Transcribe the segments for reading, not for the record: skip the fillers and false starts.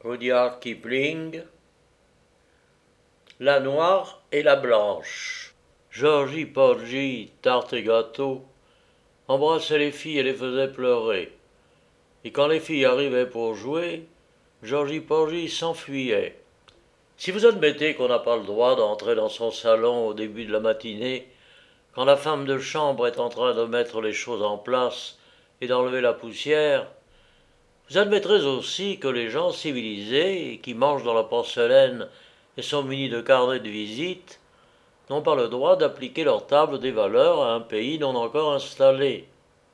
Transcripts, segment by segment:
Rudyard Kipling, La Noire et la Blanche. Georgie Porgy, tarte et gâteau, embrassait les filles et les faisait pleurer. Et quand les filles arrivaient pour jouer, Georgie Porgy s'enfuyait. Si vous admettez qu'on n'a pas le droit d'entrer dans son salon au début de la matinée, quand la femme de chambre est en train de mettre les choses en place et d'enlever la poussière, vous admettrez aussi que les gens civilisés, qui mangent dans la porcelaine et sont munis de carnets de visite, n'ont pas le droit d'appliquer leur table des valeurs à un pays non encore installé.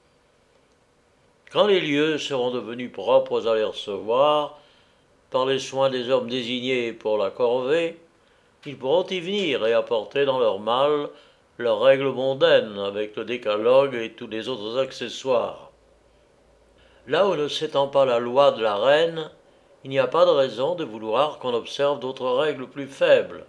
Quand les lieux seront devenus propres à les recevoir, par les soins des hommes désignés pour la corvée, ils pourront y venir et apporter dans leur malle leurs règles mondaines avec le décalogue et tous les autres accessoires. Là où ne s'étend pas la loi de la reine, il n'y a pas de raison de vouloir qu'on observe d'autres règles plus faibles.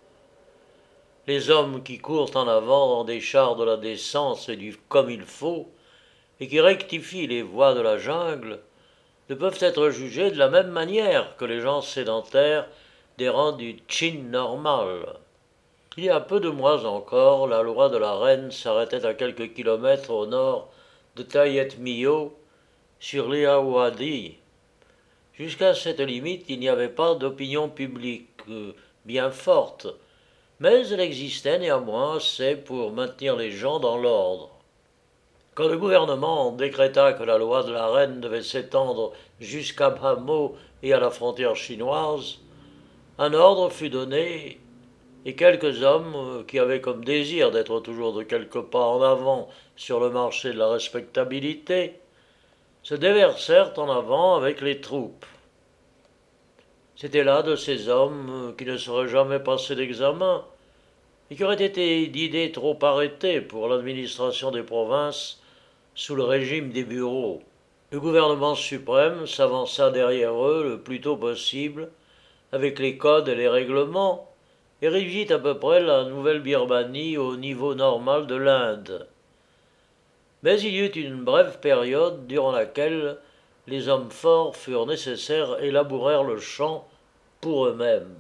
Les hommes qui courent en avant dans des chars de la décence et du comme il faut, et qui rectifient les voies de la jungle, ne peuvent être jugés de la même manière que les gens sédentaires des rangs du Tchin normal. Il y a peu de mois encore, la loi de la reine s'arrêtait à quelques kilomètres au nord de Tayet-Mio, sur l'Irrawaddy. Jusqu'à cette limite, il n'y avait pas d'opinion publique bien forte, mais elle existait néanmoins assez pour maintenir les gens dans l'ordre. Quand le gouvernement décréta que la loi de la reine devait s'étendre jusqu'à Bhamo et à la frontière chinoise, un ordre fut donné et quelques hommes qui avaient comme désir d'être toujours de quelques pas en avant sur le marché de la respectabilité se déversèrent en avant avec les troupes. C'étaient là de ces hommes qui ne seraient jamais passés d'examen et qui auraient été d'idées trop arrêtées pour l'administration des provinces sous le régime des bureaux. Le gouvernement suprême s'avança derrière eux le plus tôt possible avec les codes et les règlements et régit à peu près la nouvelle Birmanie au niveau normal de l'Inde. Mais il y eut une brève période durant laquelle les hommes forts furent nécessaires et labourèrent le champ pour eux-mêmes.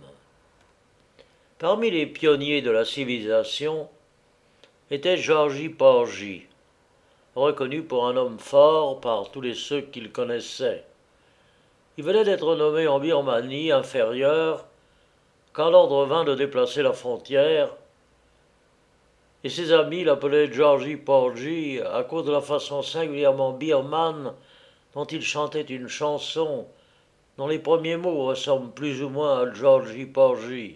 Parmi les pionniers de la civilisation était Georgie Porgy, reconnu pour un homme fort par tous les ceux qu'il connaissait. Il venait d'être nommé en Birmanie inférieure quand l'ordre vint de déplacer la frontière, et ses amis l'appelaient Georgie Porgy à cause de la façon singulièrement birmane dont il chantait une chanson dont les premiers mots ressemblent plus ou moins à Georgie Porgy.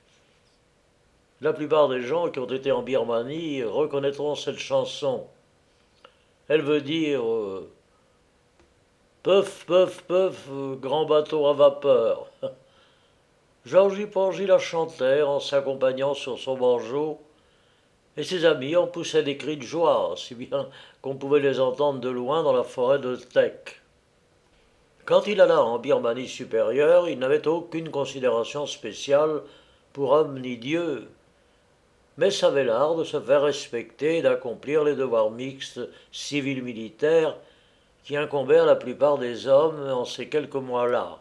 La plupart des gens qui ont été en Birmanie reconnaîtront cette chanson. Elle veut dire Peuf, peuf, peuf, grand bateau à vapeur. Georgie Porgy la chantait en s'accompagnant sur son banjo, et ses amis en poussaient des cris de joie, si bien qu'on pouvait les entendre de loin dans la forêt de Tek. Quand il alla en Birmanie supérieure, il n'avait aucune considération spéciale pour homme ni Dieu, mais savait l'art de se faire respecter et d'accomplir les devoirs mixtes civils-militaires qui incombaient à la plupart des hommes en ces quelques mois-là.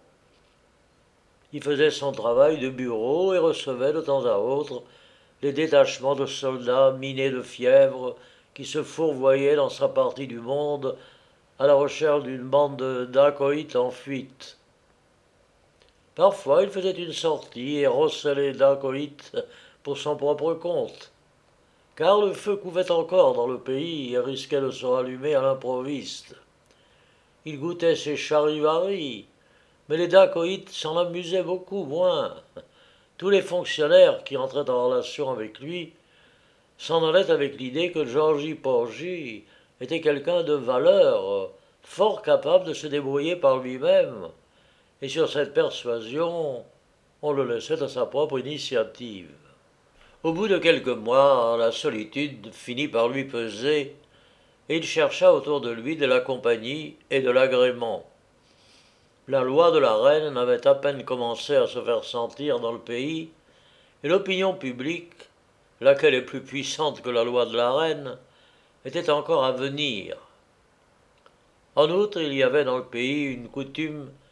Il faisait son travail de bureau et recevait de temps à autre les détachements de soldats minés de fièvre qui se fourvoyaient dans sa partie du monde à la recherche d'une bande de dacoïtes en fuite. Parfois, il faisait une sortie et rossait les dacoïtes pour son propre compte, car le feu couvait encore dans le pays et risquait de se rallumer à l'improviste. Il goûtait ses charivaris, mais les dacoïtes s'en amusaient beaucoup moins. Tous les fonctionnaires qui entraient en relation avec lui s'en allaient avec l'idée que Georgie Porgy était quelqu'un de valeur, fort capable de se débrouiller par lui-même, et sur cette persuasion, on le laissait à sa propre initiative. Au bout de quelques mois, la solitude finit par lui peser, et il chercha autour de lui de la compagnie et de l'agrément. La loi de la reine n'avait à peine commencé à se faire sentir dans le pays, et l'opinion publique, laquelle est plus puissante que la loi de la reine, était encore à venir. En outre, il y avait dans le pays une coutume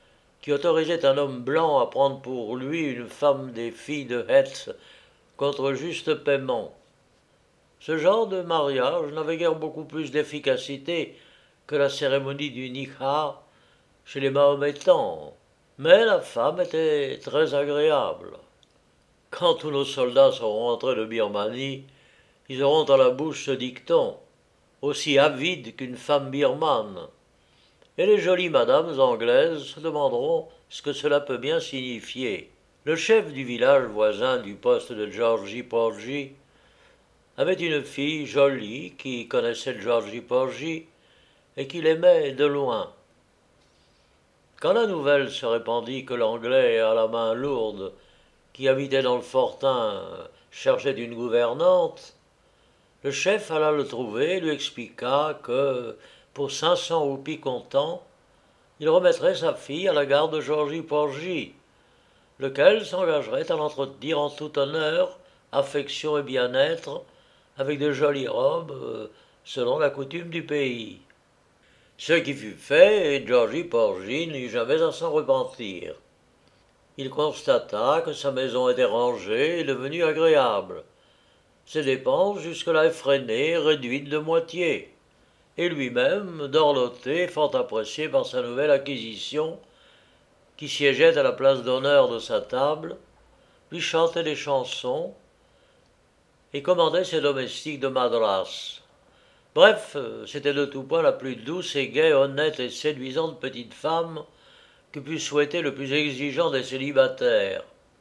qui autorisait un homme blanc à prendre pour lui une femme des filles de Hetz contre juste paiement. Ce genre de mariage n'avait guère beaucoup plus d'efficacité que la cérémonie du nikah chez les Mahométans, mais la femme était très agréable. Quand tous nos soldats seront rentrés de Birmanie, ils auront à la bouche ce dicton, aussi avide qu'une femme birmane. Et les jolies madames anglaises se demanderont ce que cela peut bien signifier. Le chef du village voisin du poste de Georgie Porgy avait une fille jolie qui connaissait Georgie Porgy et qui l'aimait de loin. Quand la nouvelle se répandit que l'Anglais à la main lourde, qui habitait dans le fortin, cherchait une gouvernante, le chef alla le trouver et lui expliqua que, pour 500 roupies comptant, il remettrait sa fille à la garde de Georgie Porgy, lequel s'engagerait à l'entretenir en tout honneur, affection et bien-être, avec de jolies robes, selon la coutume du pays. Ce qui fut fait, et Georgie Porgy n'eut jamais à s'en repentir. Il constata que sa maison était rangée et devenue agréable, ses dépenses jusque-là effrénées réduites de moitié, et lui-même dorloté, fort apprécié par sa nouvelle acquisition, qui siégeait à la place d'honneur de sa table, lui chantait des chansons et commandait ses domestiques de Madras. Bref, c'était de tout point la plus douce et gaie, honnête et séduisante petite femme que pût souhaiter le plus exigeant des célibataires.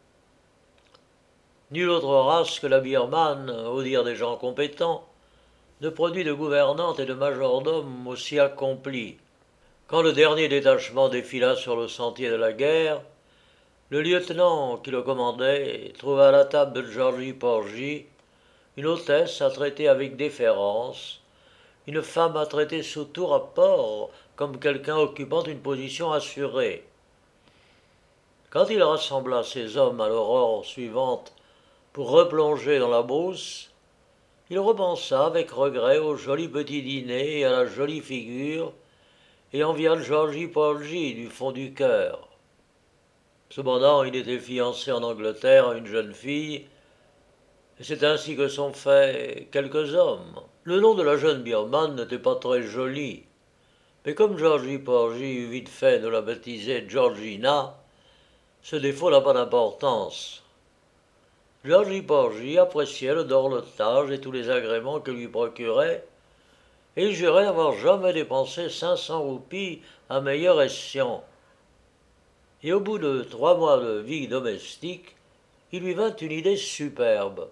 Nulle autre race que la birmane, au dire des gens compétents, ne produit de gouvernante et de majordome aussi accomplis. Quand le dernier détachement défila sur le sentier de la guerre, le lieutenant qui le commandait trouva à la table de Georgie Porgy une hôtesse à traiter avec déférence, une femme à traiter sous tout rapport comme quelqu'un occupant une position assurée. Quand il rassembla ses hommes à l'aurore suivante pour replonger dans la brousse, il repensa avec regret au joli petit dîner et à la jolie figure, et envia Georgie Porgy du fond du cœur. Cependant, il était fiancé en Angleterre à une jeune fille, et c'est ainsi que sont faits quelques hommes. Le nom de la jeune birmane n'était pas très joli, mais comme Georgie Porgy eut vite fait de la baptiser Georgina, ce défaut n'a pas d'importance. Georgie Porgy appréciait le dorlotage et tous les agréments que lui procurait, et il jurait n'avoir jamais dépensé 500 roupies à meilleur escient. Et au bout de 3 mois de vie domestique, il lui vint une idée superbe.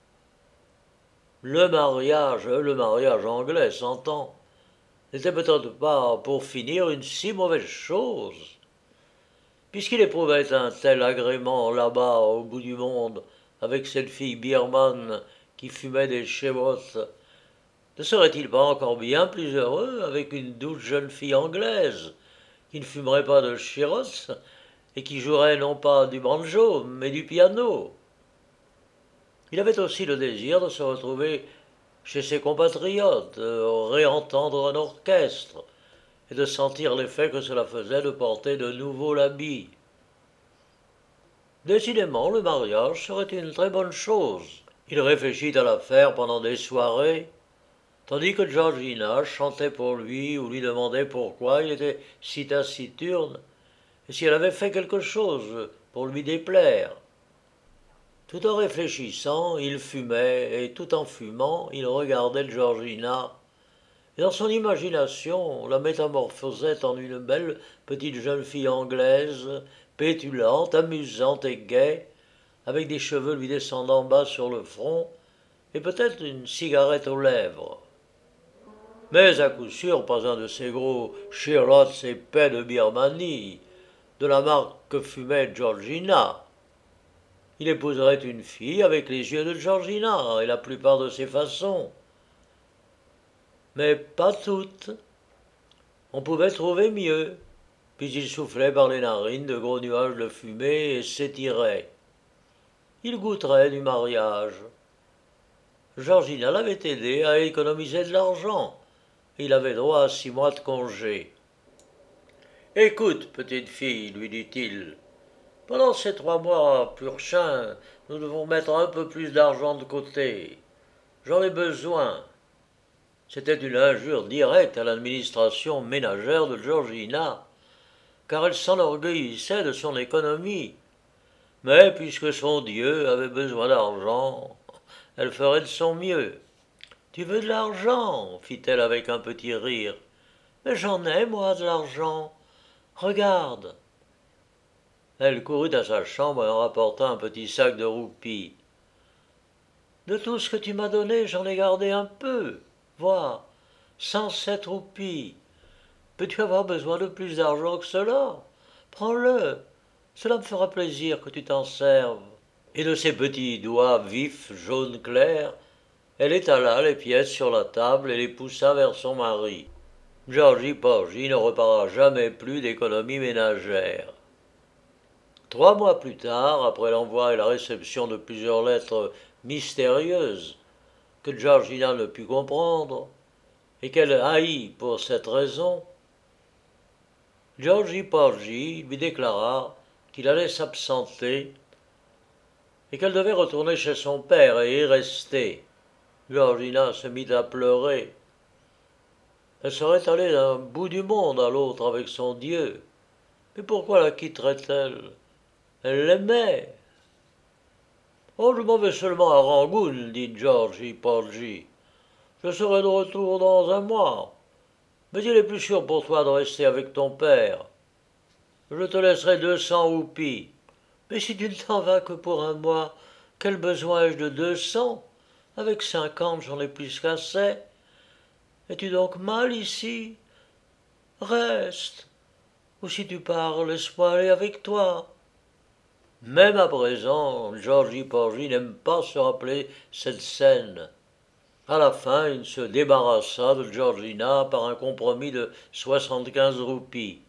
Le mariage anglais, s'entend, n'était peut-être pas, pour finir, une si mauvaise chose. Puisqu'il éprouvait un tel agrément là-bas, au bout du monde, avec cette fille birmane qui fumait des cherots, ne serait-il pas encore bien plus heureux avec une douce jeune fille anglaise, qui ne fumerait pas de cherots et qui jouerait non pas du banjo, mais du piano? Il avait aussi le désir de se retrouver chez ses compatriotes, de réentendre un orchestre, et de sentir l'effet que cela faisait de porter de nouveau l'habit. Décidément, le mariage serait une très bonne chose. Il réfléchit à l'affaire pendant des soirées, tandis que Georgina chantait pour lui ou lui demandait pourquoi il était si taciturne et si elle avait fait quelque chose pour lui déplaire. Tout en réfléchissant, il fumait, et tout en fumant, il regardait Georgina, et dans son imagination la métamorphosait en une belle petite jeune fille anglaise, pétulante, amusante et gaie, avec des cheveux lui descendant bas sur le front, et peut-être une cigarette aux lèvres. Mais à coup sûr pas un de ces gros cherots épais de Birmanie, de la marque que fumait Georgina. Il épouserait une fille avec les yeux de Georgina et la plupart de ses façons. Mais pas toutes. On pouvait trouver mieux. Puis il soufflait par les narines de gros nuages de fumée et s'étirait. Il goûterait du mariage. Georgina l'avait aidé à économiser de l'argent. Il avait droit à 6 mois de congé. Écoute, petite fille, lui dit-il, pendant ces 3 mois prochains, nous devons mettre un peu plus d'argent de côté. J'en ai besoin. C'était une injure directe à l'administration ménagère de Georgina, car elle s'enorgueillissait de son économie. Mais puisque son Dieu avait besoin d'argent, elle ferait de son mieux. Tu veux de l'argent fit-elle avec un petit rire. Mais j'en ai, moi, de l'argent. Regarde. Elle courut à sa chambre et en rapporta un petit sac de roupies. De tout ce que tu m'as donné, j'en ai gardé un peu. Vois, 107 roupies. Peux-tu avoir besoin de plus d'argent que cela? Prends-le. Cela me fera plaisir que tu t'en serves. Et de ses petits doigts vifs, jaune clair, elle étala les pièces sur la table et les poussa vers son mari. Georgie Porgy ne reparla jamais plus d'économie ménagère. 3 mois plus tard, après l'envoi et la réception de plusieurs lettres mystérieuses que Georgina ne put comprendre et qu'elle haït pour cette raison, Georgie Porgy lui déclara qu'il allait s'absenter et qu'elle devait retourner chez son père et y rester. Georgina se mit à pleurer. Elle serait allée d'un bout du monde à l'autre avec son Dieu. Mais pourquoi la quitterait-elle? Elle l'aimait. Oh, je m'en vais seulement à Rangoon, dit Georgie Porgy. Je serai de retour dans un mois. Mais il est plus sûr pour toi de rester avec ton père. Je te laisserai 200 roupies. Mais si tu ne t'en vas que pour un mois, quel besoin ai-je de 200? Avec 50, j'en ai plus qu'assez. Es-tu donc mal ici? Reste. Ou si tu pars, laisse-moi aller avec toi. Même à présent, Georgie Porgy n'aime pas se rappeler cette scène. À la fin, il se débarrassa de Georgina par un compromis de 75 roupies.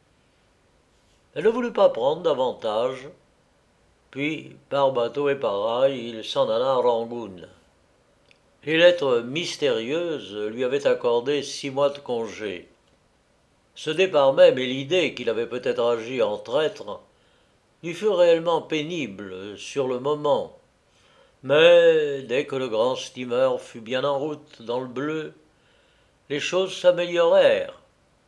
Elle ne voulut pas prendre davantage, puis, par bateau et par rail, il s'en alla à Rangoon. Les lettres mystérieuses lui avaient accordé 6 mois de congé. Ce départ même et l'idée qu'il avait peut-être agi en traître lui furent réellement pénibles sur le moment. Mais dès que le grand steamer fut bien en route dans le bleu, les choses s'améliorèrent.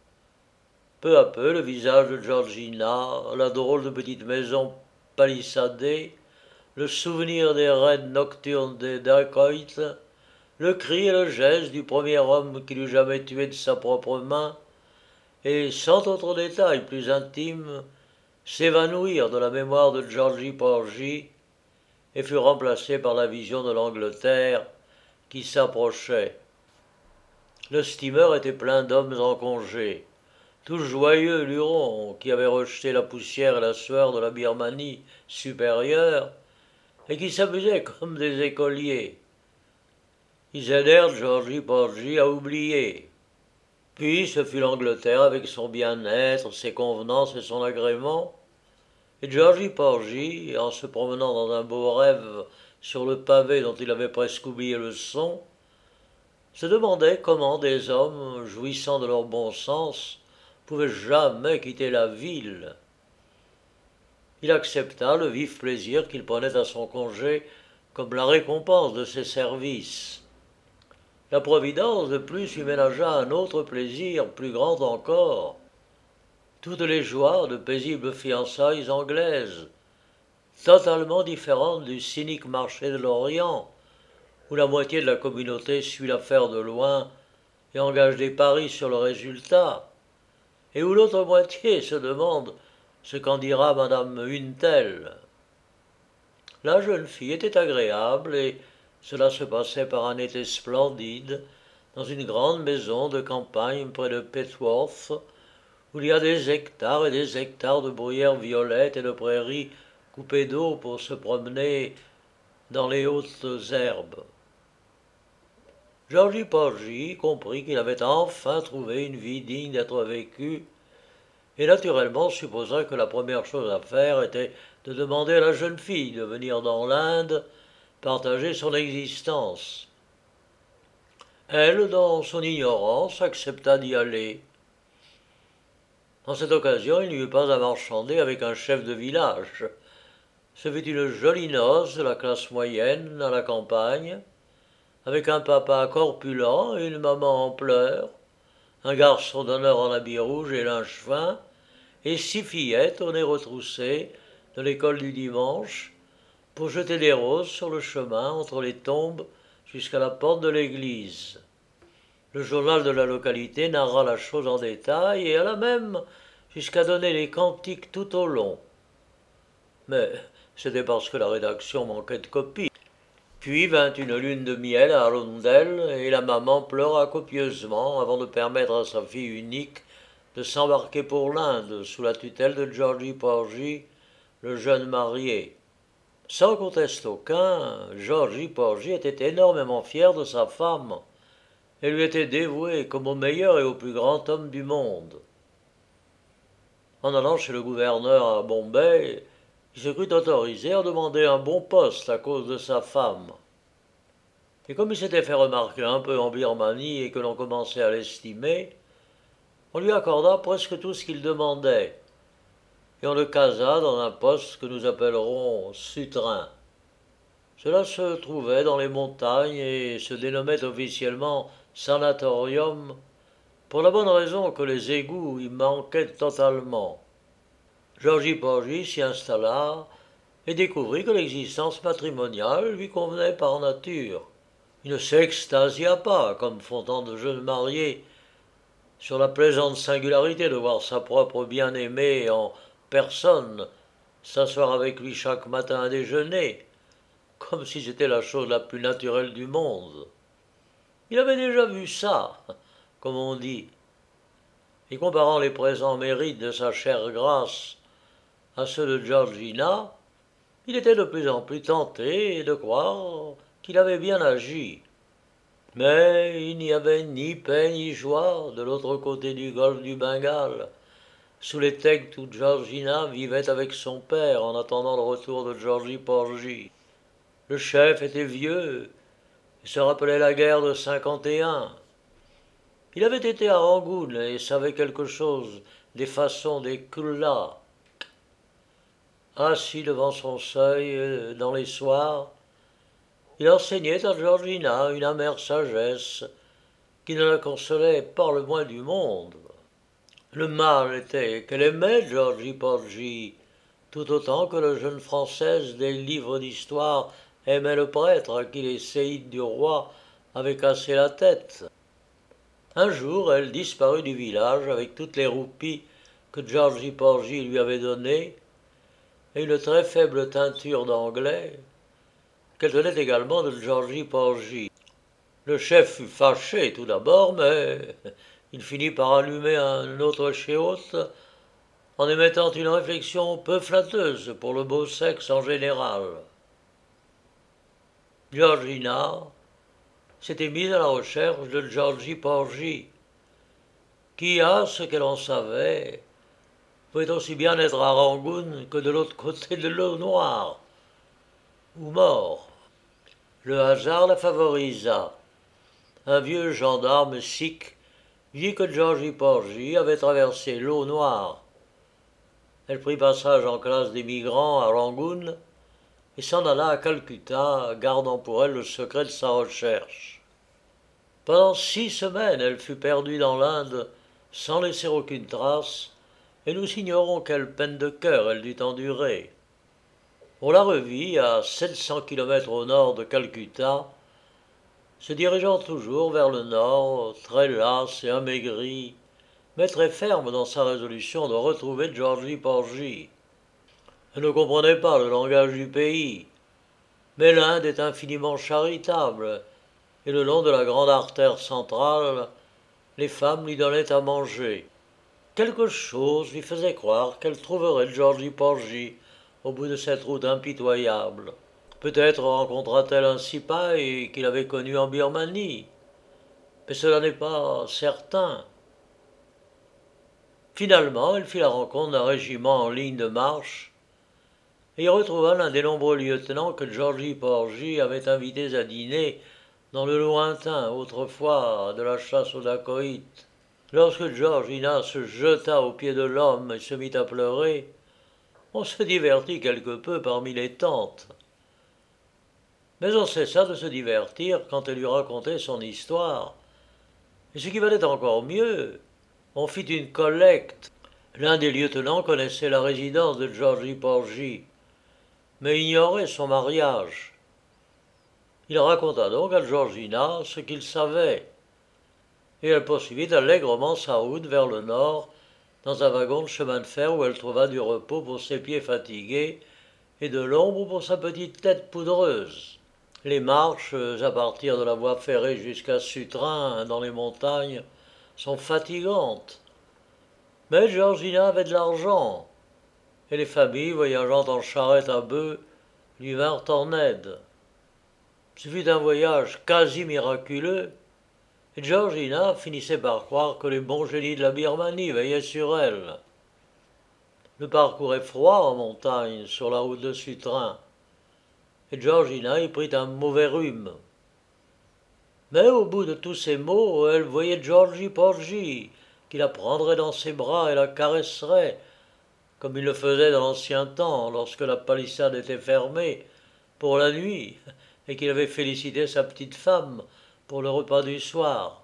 Peu à peu, le visage de Georgina, la drôle de petite maison palissadée, le souvenir des raids nocturnes des dacoits, le cri et le geste du premier homme qu'il eût jamais tué de sa propre main, et cent autres détails plus intimes, s'évanouirent de la mémoire de Georgie Porgy et furent remplacés par la vision de l'Angleterre qui s'approchait. Le steamer était plein d'hommes en congé, tous joyeux lurons qui avaient rejeté la poussière et la sueur de la Birmanie supérieure et qui s'amusaient comme des écoliers. Ils aidèrent Georgie Porgy à oublier. Puis ce fut l'Angleterre avec son bien-être, ses convenances et son agrément. Et Georgie Porgy, en se promenant dans un beau rêve sur le pavé dont il avait presque oublié le son, se demandait comment des hommes, jouissant de leur bon sens, pouvaient jamais quitter la ville. Il accepta le vif plaisir qu'il prenait à son congé comme la récompense de ses services. La Providence, de plus, lui ménagea un autre plaisir, plus grand encore. Toutes les joies de paisibles fiançailles anglaises, totalement différentes du cynique marché de l'Orient, où la moitié de la communauté suit l'affaire de loin et engage des paris sur le résultat, et où l'autre moitié se demande ce qu'en dira madame une telle. La jeune fille était agréable et cela se passait par un été splendide dans une grande maison de campagne près de Petworth, où il y a des hectares et des hectares de bruyères violettes et de prairies coupées d'eau pour se promener dans les hautes herbes. Georgie Porgy comprit qu'il avait enfin trouvé une vie digne d'être vécue, et naturellement supposa que la première chose à faire était de demander à la jeune fille de venir dans l'Inde partager son existence. Elle, dans son ignorance, accepta d'y aller. En cette occasion, il n'y eut pas à marchander avec un chef de village. Ce fut une jolie noce de la classe moyenne à la campagne, avec un papa corpulent et une maman en pleurs, un garçon d'honneur en habit rouge et linge fin, et 6 fillettes au nez retroussé de l'école du dimanche, pour jeter des roses sur le chemin entre les tombes jusqu'à la porte de l'église. Le journal de la localité narra la chose en détail et alla même jusqu'à donner les cantiques tout au long. Mais c'était parce que la rédaction manquait de copies. Puis vint une lune de miel à Arundel et la maman pleura copieusement avant de permettre à sa fille unique de s'embarquer pour l'Inde sous la tutelle de Georgie Porgy, le jeune marié. Sans conteste aucun, Georgie Porgy était énormément fier de sa femme et lui était dévoué comme au meilleur et au plus grand homme du monde. En allant chez le gouverneur à Bombay, il se crut autorisé à demander un bon poste à cause de sa femme. Et comme il s'était fait remarquer un peu en Birmanie et que l'on commençait à l'estimer, on lui accorda presque tout ce qu'il demandait, et on le casa dans un poste que nous appellerons Sutrin. Cela se trouvait dans les montagnes et se dénommait officiellement sanatorium, pour la bonne raison que les égouts y manquaient totalement. Georgie Porgy s'y installa et découvrit que l'existence matrimoniale lui convenait par nature. Il ne s'extasia pas, comme font tant de jeunes mariés, sur la plaisante singularité de voir sa propre bien-aimée en personne s'asseoir avec lui chaque matin à déjeuner, comme si c'était la chose la plus naturelle du monde. Il avait déjà vu ça, comme on dit, et comparant les présents mérites de sa chère grâce à ceux de Georgina, il était de plus en plus tenté de croire qu'il avait bien agi. Mais il n'y avait ni paix ni joie de l'autre côté du golfe du Bengale, sous les tecs où Georgina vivait avec son père en attendant le retour de Georgie Porgy. Le chef était vieux et se rappelait la guerre de 51. Il avait été à Rangoon et savait quelque chose des façons des Kulla. Assis devant son seuil dans les soirs, il enseignait à Georgina une amère sagesse qui ne la consolait pas le moins du monde. Le mal était qu'elle aimait Georgie Porgy tout autant que la jeune Française des livres d'histoire aimait le prêtre à qui les séides du roi avaient cassé la tête. Un jour, elle disparut du village avec toutes les roupies que Georgie Porgy lui avait données et une très faible teinture d'anglais qu'elle tenait également de Georgie Porgy. Le chef fut fâché tout d'abord, mais il finit par allumer un autre chéotte en émettant une réflexion peu flatteuse pour le beau sexe en général. Georgina s'était mise à la recherche de Georgie Porgy, qui, à ce qu'elle en savait, pouvait aussi bien être à Rangoon que de l'autre côté de l'eau Noire, ou mort. Le hasard la favorisa. Un vieux gendarme sikh vit que Georgie Porgy avait traversé l'eau Noire. Elle prit passage en classe des migrants à Rangoon et s'en alla à Calcutta, gardant pour elle le secret de sa recherche. Pendant 6 semaines, elle fut perdue dans l'Inde sans laisser aucune trace, et nous ignorons quelle peine de cœur elle dut endurer. On la revit à 700 kilomètres au nord de Calcutta, se dirigeant toujours vers le nord, très lasse et amaigrie, mais très ferme dans sa résolution de retrouver Georgie Porgy. Elle ne comprenait pas le langage du pays, mais l'Inde est infiniment charitable, et le long de la grande artère centrale, les femmes lui donnaient à manger. Quelque chose lui faisait croire qu'elle trouverait Georgie Porgy au bout de cette route impitoyable. Peut-être rencontra-t-elle un sipaï qu'il avait connu en Birmanie, mais cela n'est pas certain. Finalement, elle fit la rencontre d'un régiment en ligne de marche et y retrouva l'un des nombreux lieutenants que Georgie Porgy avait invités à dîner dans le lointain, autrefois de la chasse aux dacoïtes. Lorsque Georgina se jeta aux pieds de l'homme et se mit à pleurer, on se divertit quelque peu parmi les tantes. Mais on cessa de se divertir quand elle lui racontait son histoire. Et ce qui valait encore mieux, on fit une collecte. L'un des lieutenants connaissait la résidence de Georgie Porgy, mais ignorait son mariage. Il raconta donc à Georgina ce qu'il savait, et elle poursuivit allègrement sa route vers le nord, dans un wagon de chemin de fer où elle trouva du repos pour ses pieds fatigués et de l'ombre pour sa petite tête poudreuse. Les marches à partir de la voie ferrée jusqu'à Sutrin, dans les montagnes, sont fatigantes. Mais Georgina avait de l'argent, et les familles voyageant en charrette à bœufs lui vinrent en aide. Ce fut un voyage quasi miraculeux, et Georgina finissait par croire que les bons génies de la Birmanie veillaient sur elle. Le parcours est froid en montagne, sur la route de Sutrin, et Georgina y prit un mauvais rhume. Mais au bout de tous ces mots, elle voyait Georgie Porgy, qui la prendrait dans ses bras et la caresserait, comme il le faisait dans l'ancien temps, lorsque la palissade était fermée, pour la nuit, et qu'il avait félicité sa petite femme pour le repas du soir.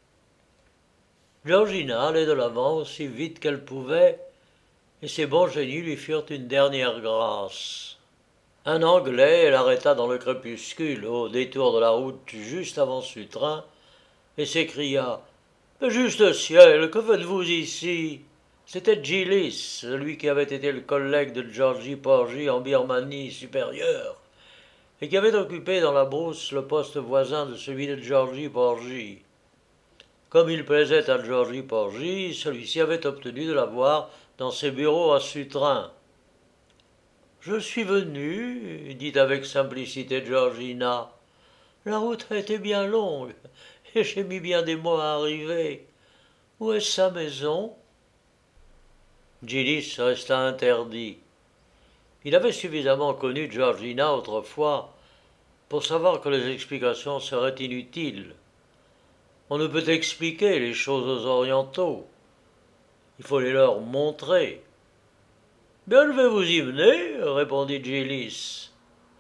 Georgina allait de l'avant aussi vite qu'elle pouvait, et ses bons génies lui firent une dernière grâce. Un Anglais l'arrêta dans le crépuscule, au détour de la route juste avant Sutrin, et s'écria « Mais juste ciel, que faites-vous ici ?» C'était Gillis, celui qui avait été le collègue de Georgie Porgy en Birmanie supérieure, et qui avait occupé dans la brousse le poste voisin de celui de Georgie Porgy. Comme il plaisait à Georgie Porgy, celui-ci avait obtenu de l'avoir dans ses bureaux à Sutrin. « Je suis venu, dit avec simplicité Georgina. La route a été bien longue, et j'ai mis bien des mois à arriver. Où est sa maison ?» Gillis resta interdit. Il avait suffisamment connu Georgina autrefois pour savoir que les explications seraient inutiles. On ne peut expliquer les choses aux orientaux. Il faut les leur montrer. « Bien, je vais vous y mener, répondit Gillis.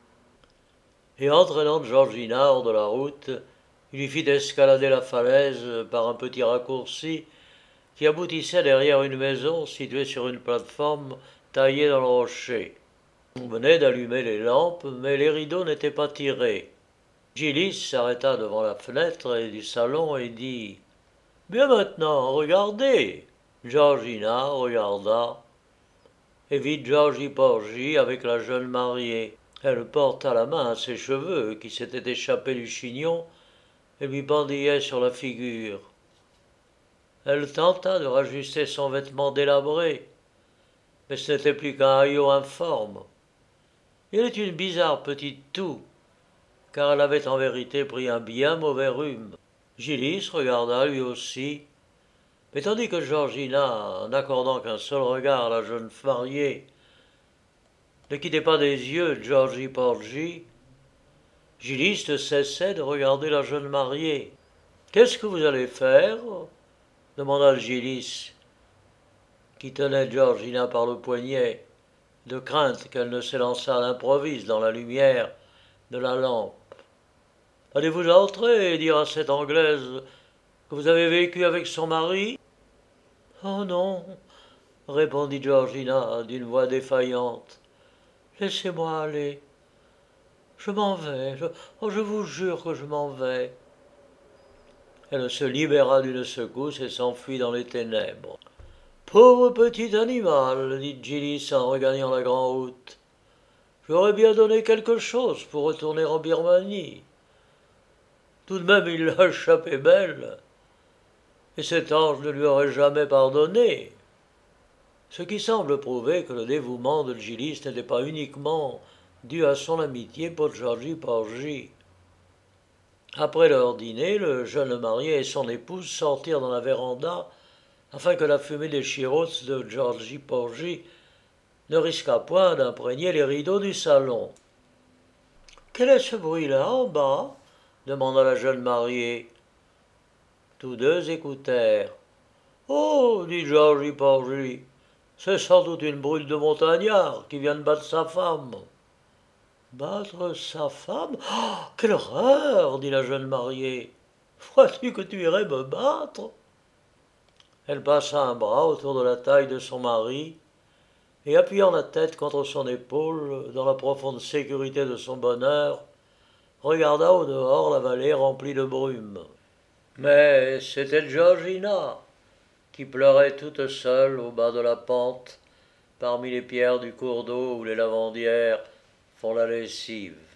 Et entraînant Georgina hors de la route, il lui fit escalader la falaise par un petit raccourci qui aboutissait derrière une maison située sur une plateforme taillée dans le rocher. On venait d'allumer les lampes, mais les rideaux n'étaient pas tirés. Gillis s'arrêta devant la fenêtre du salon et dit « Bien maintenant, regardez !» Georgina regarda et vit Georgie Porgy avec la jeune mariée. Elle porta la main à ses cheveux qui s'étaient échappés du chignon et lui pendillaient sur la figure. Elle tenta de rajuster son vêtement délabré, mais ce n'était plus qu'un haillot informe. Il était une bizarre petite toux, car elle avait en vérité pris un bien mauvais rhume. Gillis regarda lui aussi, mais tandis que Georgina, n'accordant qu'un seul regard à la jeune mariée, ne quittait pas des yeux Georgie Porgy, Gillis ne cessait de regarder la jeune mariée. « Qu'est-ce que vous allez faire ?» demanda Gillis, qui tenait Georgina par le poignet, de crainte qu'elle ne s'élançât à l'improviste dans la lumière de la lampe. « Allez-vous entrer et dire à cette Anglaise que vous avez vécu avec son mari ?»« Oh non, répondit Georgina d'une voix défaillante. Laissez-moi aller. Je m'en vais. Je vous jure que je m'en vais. Elle se libéra d'une secousse et s'enfuit dans les ténèbres. Pauvre petit animal, dit Gillis en regagnant la grande route. J'aurais bien donné quelque chose pour retourner en Birmanie. Tout de même, il l'a échappé belle, et cet ange ne lui aurait jamais pardonné. Ce qui semble prouver que le dévouement de Gillis n'était pas uniquement dû à son amitié pour Georgie Porgy. Après leur dîner, le jeune marié et son épouse sortirent dans la véranda afin que la fumée des chirots de Georgie Porgy ne risquât point d'imprégner les rideaux du salon. « Quel est ce bruit-là en bas ?» demanda la jeune mariée. Tous deux écoutèrent. Oh, dit Georgie Porgy, c'est sans doute une brute de montagnard qui vient de battre sa femme. Battre sa femme? Oh, quelle horreur, dit la jeune mariée. Crois-tu que tu irais me battre? Elle passa un bras autour de la taille de son mari et appuyant la tête contre son épaule, dans la profonde sécurité de son bonheur, regarda au dehors la vallée remplie de brume. Mais c'était Georgina qui pleurait toute seule au bas de la pente, parmi les pierres du cours d'eau où les lavandières font la lessive.